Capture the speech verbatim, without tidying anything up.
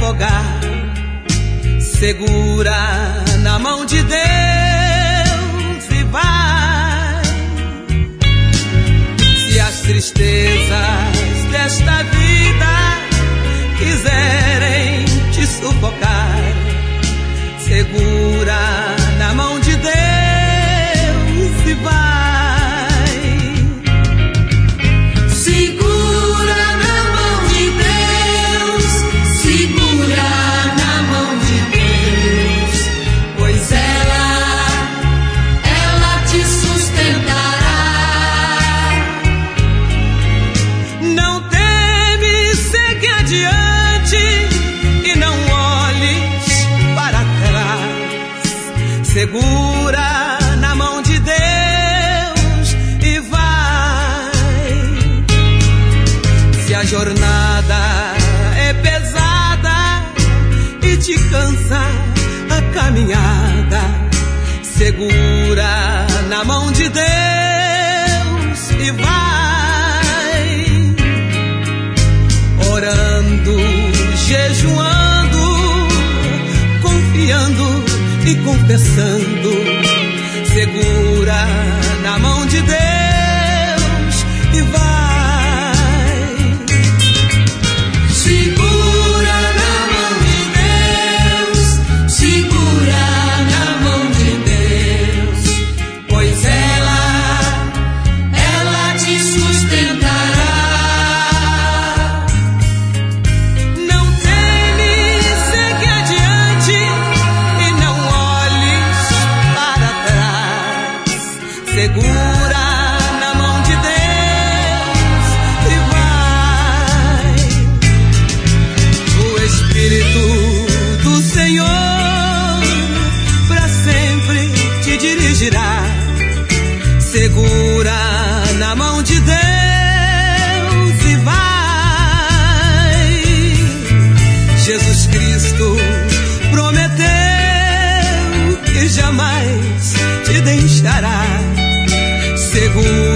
afogar. Segura na mão de Deus e vai. Se as tristezas desta vida quiserem te sufocar, segura na mão de Deus e vai. Segura na mão de Deus, segura na mão de Deus, pois ela, ela te sustentará. Não temes, segue adiante e não olhes para trás. Segura na mão de Deus e vai. Se a jornada é pesada e te cansa a caminhada, segura na mão de Deus e vai. Orando, jejuando, confiando e confessando, segura na mão de Deus e vai. Segura na mão de Deus, segura na mão de Deus, pois ela, ela te sustentará. Não temes, segue adiante e não olhes para trás. Segura na mão de Deus e vai. O Espírito do Senhor para sempre te dirigirá. Segura na mão de Deus e vai. Jesus Cristo prometeu que jamais te deixará. Segura